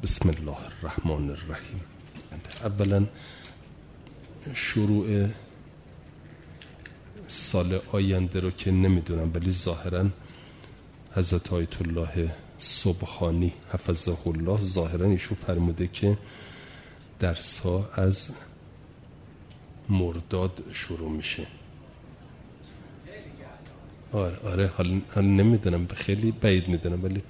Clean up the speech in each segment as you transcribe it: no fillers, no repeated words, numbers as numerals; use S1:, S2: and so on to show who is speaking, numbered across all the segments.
S1: بسم الله الرحمن الرحیم. اولا شروع سال آینده رو که نمیدونم، ولی ظاهرا حضرت آیت الله سبحانی حفظه الله ظاهرا ایشون فرموده که درس ها از مرداد شروع میشه. آره حالا نمیدونم، خیلی بعید میدونم، ولی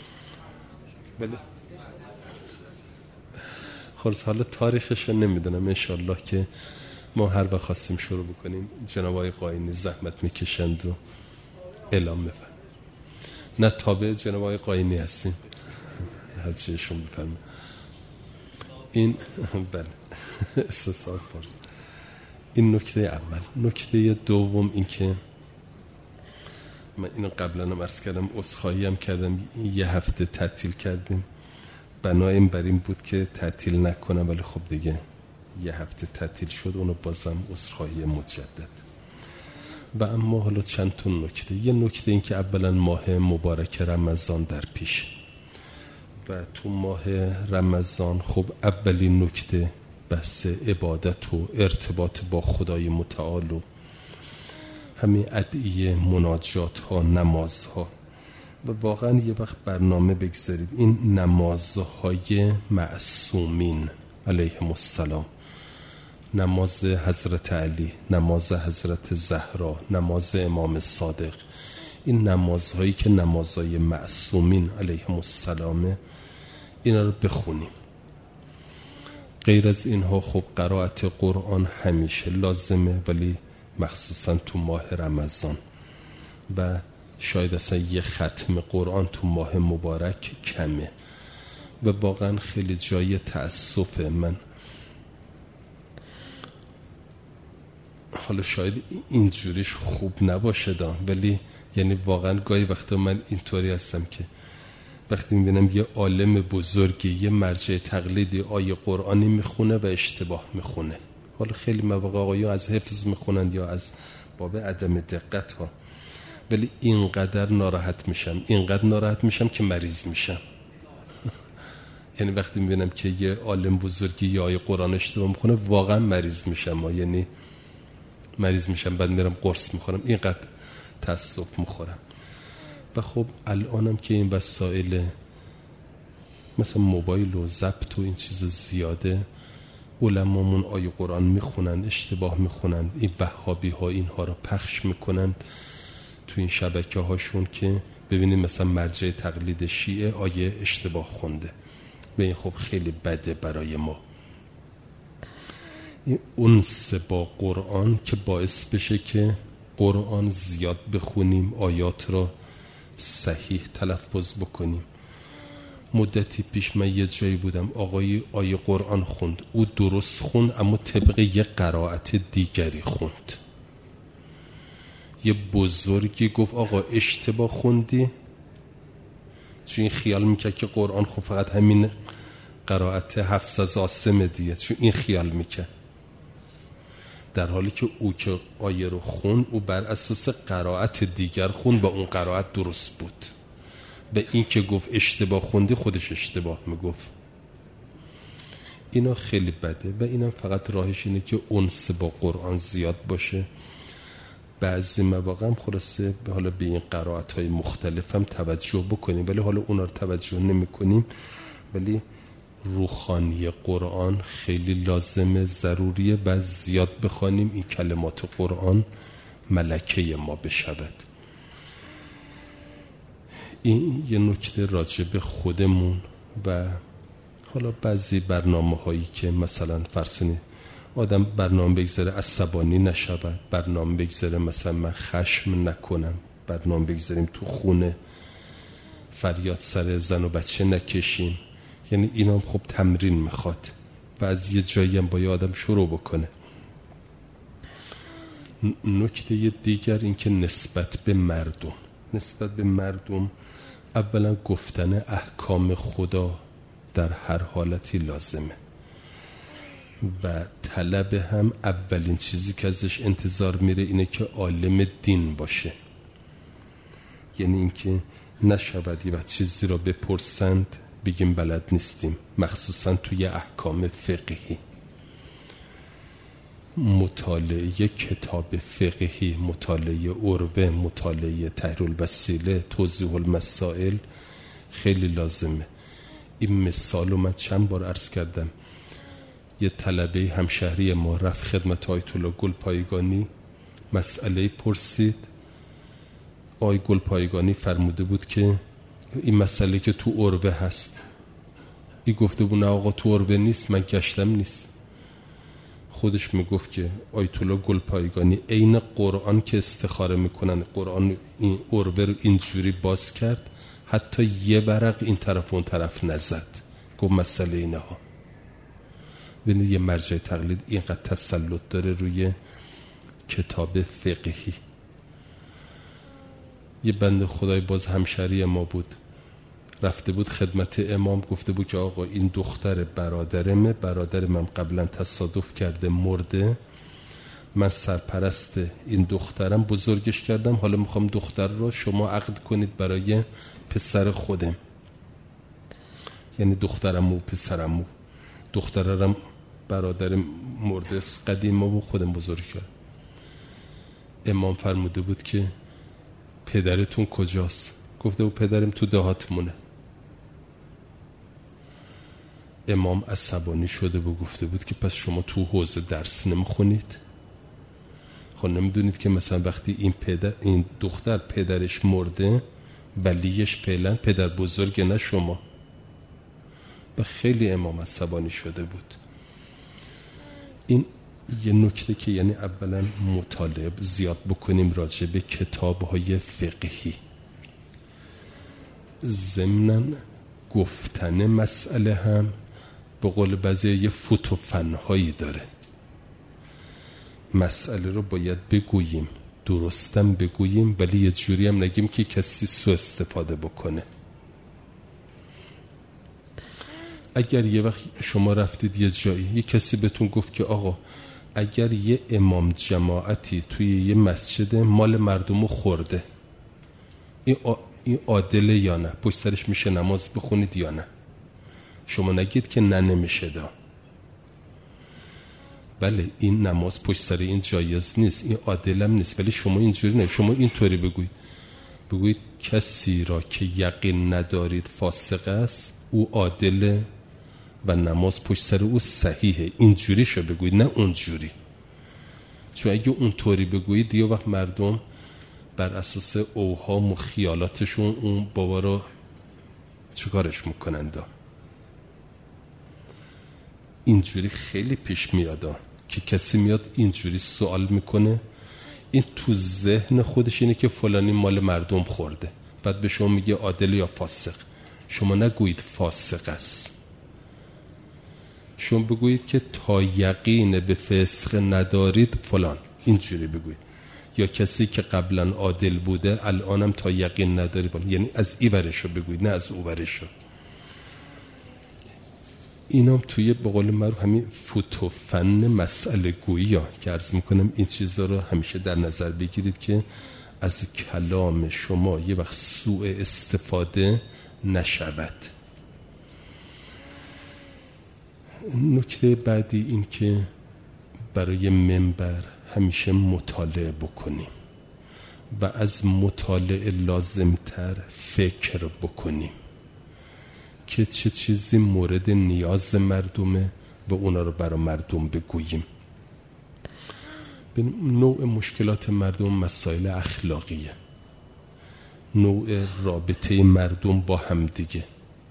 S1: خلاص حالا تاریخش رو نمیدونم. انشالله که ما هر وقت خواستیم شروع بکنیم جناب آقای قاینی زحمت میکشند و اعلام میفرمایند. نه تابع جناب آقای قاینی هستیم، هر چیشون بفرمایند. این بله استثار پرد. این نکته اول. نکته دوم این که من اینو قبلا هم عرض کردم، عذرخواهی هم کردم، یه هفته تعطیل کردیم، بنایم بر این بود که تعطیل نکنم، ولی خب دیگه یه هفته تعطیل شد، اونو بازم عذرخواهی مجدد. و اما حالا چند تا نکته. یه نکته این که اولا ماه مبارک رمضان در پیش و تو ماه رمضان خب اولین نکته بحث عبادت و ارتباط با خدای متعال و همین ادعیه، مناجات ها، نماز ها. و واقعا یه وقت برنامه بگذارید این نمازهای معصومین علیهم السلام، نماز حضرت علی، نماز حضرت زهرا، نماز امام صادق، این نمازهایی که نمازهای معصومین علیهم السلامه، اینا رو بخونیم. غیر از اینها خب قرائت قرآن همیشه لازمه، ولی مخصوصا تو ماه رمضان، و شاید اصلا یه ختم قرآن تو ماه مبارک کمه. و واقعا خیلی جای تأسف من، حالا شاید اینجوریش خوب نباشه ولی یعنی واقعا گاهی وقتا من اینطوری هستم که وقتی میبینم یه عالم بزرگی، یه مرجع تقلیدی آیه قرآنی میخونه و اشتباه میخونه، حالا خیلی مواقع آقایون از حفظ میخونند یا از باب عدم دقت ها، ولی اینقدر ناراحت میشم که مریض میشم. یعنی وقتی میبینم که یه عالم بزرگی یا آیه قرآن اشتباه میخونه واقعا مریض میشم، یعنی مریض میشم، بعد میرم قرص میخورم، اینقدر تأسف میخورم. و خب الانم که این وسایل مثلا موبایل و ضبط و این چیز زیاده، علمامون آیه قرآن میخونن، اشتباه میخونن، این وهابی ها اینها رو پخش میکنن تو این شبکه هاشون که ببینیم مثلا مرجع تقلید شیعه آیه اشتباه خونده. به این خب خیلی بده برای ما. این انس با قرآن که باعث بشه که قرآن زیاد بخونیم، آیات را صحیح تلفظ بکنیم. مدتی پیش من یه جایی بودم، آقای آیه قرآن خوند، او درست خوند اما طبق یه قرائت دیگری خوند. یه بزرگی گفت آقا اشتباه خوندی، چون این خیال میکرد که قرآن خب فقط همین قرائت حفظ از عاصم دیگه، چون این خیال میکرد، در حالی که او که آیه رو خوند او بر اساس قرائت دیگر خوند و اون قرائت درست بود. به این که گفت اشتباه خوندی خودش اشتباه میگفت. اینا خیلی بده و اینا فقط راهش اینه که انس با قرآن زیاد باشه. بعضی مواقع هم خلاصه حالا به این قرائت های مختلف هم توجه بکنیم، ولی حالا اونا رو توجه نمی کنیم. ولی روحانی قرآن خیلی لازمه، ضروریه، و زیاد بخوانیم این کلمات قرآن ملکه ما بشود. این یه نکته راجع به خودمون. و حالا بعضی برنامه هایی که مثلا فرسونی آدم برنامه بگذاره عصبانی نشود، برنامه بگذاره مثلا من خشم نکنم، برنامه بگذاریم تو خونه فریاد سر زن و بچه نکشیم، یعنی اینا هم خب تمرین میخواد و از یه جایی هم باید آدم شروع بکنه. نکته دیگر این که نسبت به مردم اولا گفتن احکام خدا در هر حالتی لازمه و طلب هم اولین چیزی که ازش انتظار میره اینه که عالم دین باشه. یعنی اینکه نشود یه وقت چیزی را بپرسند بگیم بلد نیستیم، مخصوصا توی احکام فقهی. مطالعه کتاب فقهی، مطالعه عروه، مطالعه تحریر الوسیله، توضیح المسائل خیلی لازمه. این مثال رو من چند بار عرض کردم. یه طلبه همشهری ما رفت خدمت آیت الله گلپایگانی، مسئله پرسید. آی گلپایگانی فرموده بود که این مسئله که تو عروه هست. این گفته بود نه آقا تو عروه نیست، من گشتم نیست. خودش میگفت که آیت الله گلپایگانی عین قرآن که استخاره میکنن، قرآن این عروه رو اینجوری باز کرد حتی یه برق این طرف و اون طرف نزد. گفت مسئله اینه ها. ببینید یه مرجع تقلید اینقدر تسلط داره روی کتاب فقهی. یه بنده خدای باز همشهری ما بود، رفته بود خدمت امام، گفته بود که آقا این دختر برادرم قبلا تصادف کرده مرده، من سرپرست این دخترم، بزرگش کردم، حالا میخوام دختر رو شما عقد کنید برای پسر خودم، یعنی دخترمو و پسرمو. دخترم برادر مرده قدیم و خودم بزرگ کرد. امام فرموده بود که پدرتون کجاست؟ گفته بود پدرم تو دهاتمونه. امام عصبانی شده بود، گفته بود که پس شما تو حوزه درس نمیخونید؟ خب نمیدونید که مثلا وقتی این دختر پدرش مرده، ولیش فعلا پدر بزرگ نه شما. و خیلی امام عصبانی شده بود. این یه نکته که یعنی اولا مطالعه زیاد بکنیم راجع به کتاب‌های فقهی. ضمناً گفتن مسئله هم به قول بعضی یه فوت و فن‌هایی داره. مسئله رو باید بگوییم، درستم بگوییم، ولی یه جوری هم نگیم که کسی سوء استفاده بکنه. اگر یه وقت شما رفتید یه جایی، یه کسی بهتون گفت که آقا اگر یه امام جماعتی توی یه مسجد مال مردمو خورده، این عادله یا نه؟ پشت سرش میشه نماز بخونید یا نه؟ شما نگید که نه نمیشه دا. بله این نماز پشت سر این جایز نیست، این عادلم نیست، ولی شما اینجوری نه، شما اینطوری بگویید کسی را که یقین ندارید فاسق است، او عادله و نماز پشت سر او صحیحه. اینجوری شو بگویید، نه اونجوری. چون اگه اونطوری بگویید یه وقت مردم بر اساس اوهام و خیالاتشون اون بابا رو چیکارش میکنند. اینجوری خیلی پیش میاد که کسی میاد اینجوری سوال میکنه، این تو ذهن خودش اینه که فلانی مال مردم خورده، بعد به شما میگه عادل یا فاسق. شما نگویید فاسق است، شما بگویید که تا یقین به فسق ندارید فلان، اینجوری بگویید. یا کسی که قبلا عادل بوده الانم تا یقین نداری فلان، یعنی از این ورشو بگویید نه از اون ورشو. اینام توی به قول معروف همین فوت و فن مسئله گویی ها که عرض میکنم این چیزا رو همیشه در نظر بگیرید که از کلام شما یه وقت سوء استفاده نشود. نکته بعدی این که برای منبر همیشه مطالعه بکنیم و از مطالعه لازمتر فکر بکنیم که چه چیزی مورد نیاز مردمه و اونا رو برای مردم بگوییم. نوع مشکلات مردم مسائل اخلاقیه، نوع رابطه مردم با همدیگه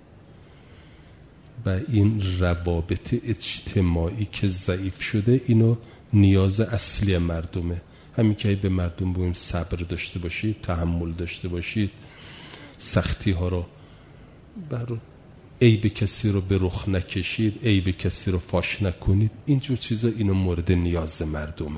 S1: و این روابط اجتماعی که ضعیف شده، اینو نیاز اصلی مردمه. همین که به مردم بگوییم صبر داشته باشید، تحمل داشته باشید، سختی ها رو عیب کسی رو به رخ نکشید، عیب کسی رو فاش نکنید، اینجور چیزا اینو مورد نیاز مردمه.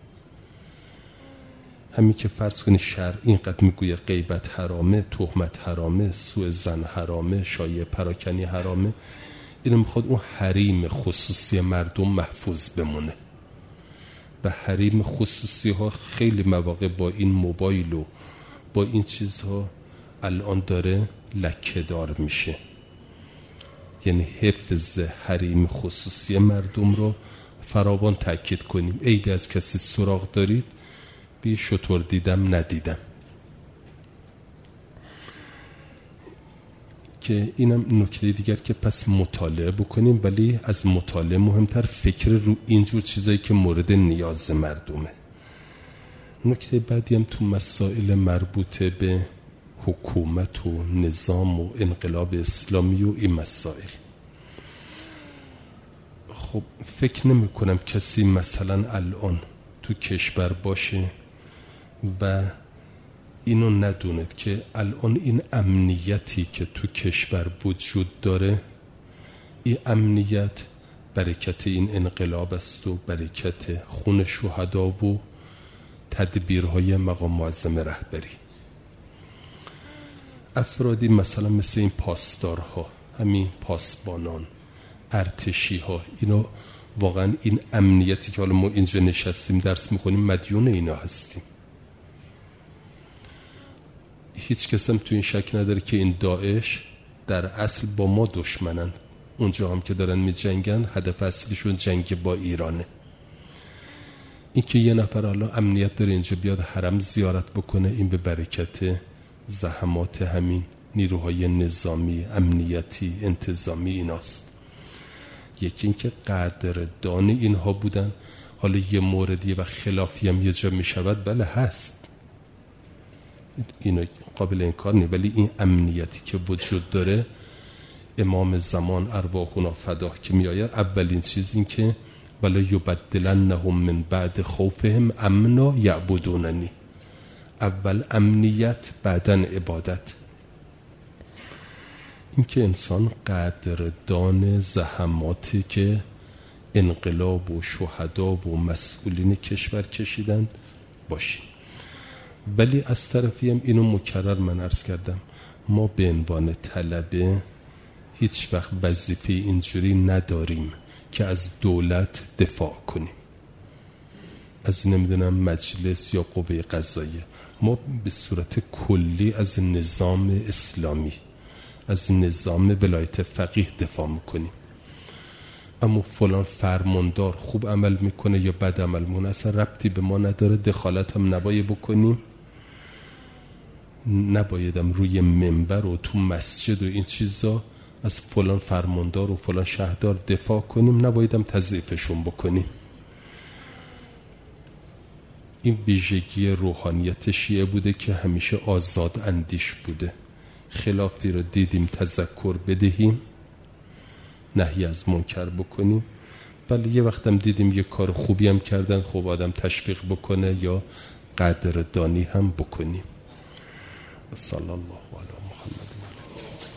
S1: همین که فرض کنید شرع اینقدر میگویه غیبت حرامه، تهمت حرامه، سوء ظن حرامه، شایعه پراکنی حرامه، اینو میخواد اون حریم خصوصی مردم محفوظ بمونه. و حریم خصوصی ها خیلی مواقع با این موبایل و با این چیزها الان داره لکه دار میشه. یعنی حفظ حریم خصوصی مردم رو فراوان تأکید کنیم. عیبی از کسی سراغ دارید بی شطور دیدم ندیدم، که اینم نکته دیگر که پس مطالعه بکنیم، ولی از مطالعه مهمتر فکر رو اینجور چیزایی که مورد نیاز مردمه. نکته بعدی هم تو مسائل مربوطه به حکومت و نظام و انقلاب اسلامی و این مسائل. خب فکر نمی کنم کسی مثلا الان تو کشور باشه و اینو ندوند که الان این امنیتی که تو کشور وجود داره، این امنیت برکت این انقلاب است و برکت خون شهدا و تدبیرهای مقام معظم رهبری. افرادی مثلا مثل این پاسدارها، همین پاسبانان، ارتشی ها، اینا واقعا این امنیتی که حالا ما اینجا نشستیم درس میخونیم مدیون اینا هستیم. هیچ کس هم تو این شک نداره که این داعش در اصل با ما دشمنن. اونجا هم که دارن می جنگن هدف اصلیشون جنگ با ایرانه. این که یه نفر حالا امنیت داره اینجا بیاد حرم زیارت بکنه، این به برکت زحمات همین نیروهای نظامی، امنیتی، انتظامی ایناست. یکی این که قدردان اینها بودن. حالا یه موردی و خلافی هم یه جا می شود، بله هست، اینو قابل انکار نیست، ولی این امنیتی که وجود داره، امام زمان ارواحنا فداه که می آید، اولین چیز این که ولا یبدلنهم من بعد خوفهم امنا یعبدوننی. اول امنیت بعدن عبادت. این که انسان قدردان زحماتی که انقلاب و شهدا و مسئولین کشور کشیدند باشیم. ولی از طرفی هم اینو مکرر من عرض کردم، ما به عنوان طلبه هیچ وقت وظیفه اینجوری نداریم که از دولت دفاع کنیم، از نمیدونم مجلس یا قوه قضاییه. ما به صورت کلی از نظام اسلامی، از نظام ولایت فقیه دفاع میکنیم. اما فلان فرماندار خوب عمل میکنه یا بد عمل میکنه اصلا ربطی به ما نداره، دخالت هم نباید بکنیم. نبایدم روی منبر و تو مسجد و این چیزا از فلان فرماندار و فلان شهردار دفاع کنیم، نبایدم تضعیفشون بکنیم. این ویژگی روحانیت شیعه بوده که همیشه آزاد اندیش بوده. خلافی رو دیدیم تذکر بدهیم، نهی از منکر بکنیم. بله یه وقتم دیدیم یه کار خوبی هم کردن، خب آدم تشویق بکنه یا قدردانی هم بکنیم. صلی الله علی محمد.